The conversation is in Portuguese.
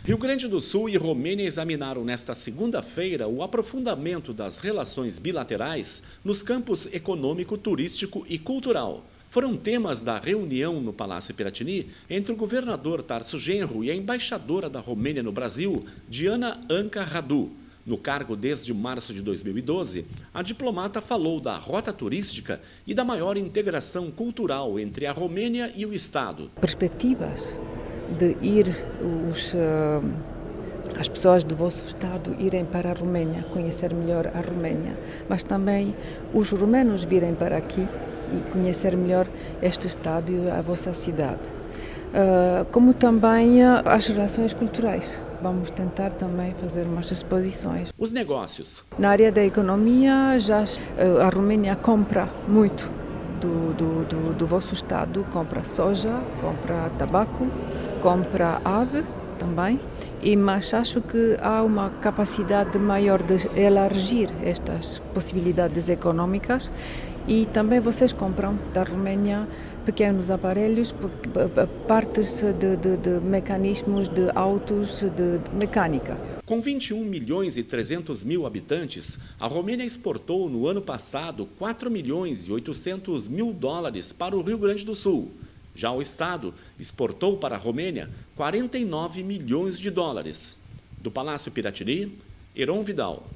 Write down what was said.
Rio Grande do Sul e Romênia examinaram nesta segunda-feira o aprofundamento das relações bilaterais nos campos econômico, turístico e cultural. Foram temas da reunião no Palácio Piratini entre o governador Tarso Genro e a embaixadora da Romênia no Brasil, Diana Anca Radu. No cargo desde março de 2012, a diplomata falou da rota turística e da maior integração cultural entre a Romênia e o Estado. Perspectivas de ir as pessoas do vosso Estado irem para a Romênia, conhecer melhor a Romênia, mas também os romenos virem para aqui e conhecer melhor este Estado e a vossa cidade. Como também as relações culturais. Vamos tentar também fazer umas exposições. Os negócios. Na área da economia, já a Romênia compra muito do vosso Estado, compra soja, compra tabaco, compra ave também, mas acho que há uma capacidade maior de elargir estas possibilidades econômicas e também vocês compram da Romênia pequenos aparelhos, partes de mecanismos de autos, de mecânica. Com 21 milhões e 300 mil habitantes, a Romênia exportou no ano passado 4 milhões e 800 mil dólares para o Rio Grande do Sul. Já o Estado exportou para a Romênia 49 milhões de dólares. Do Palácio Piratini, Heron Vidal.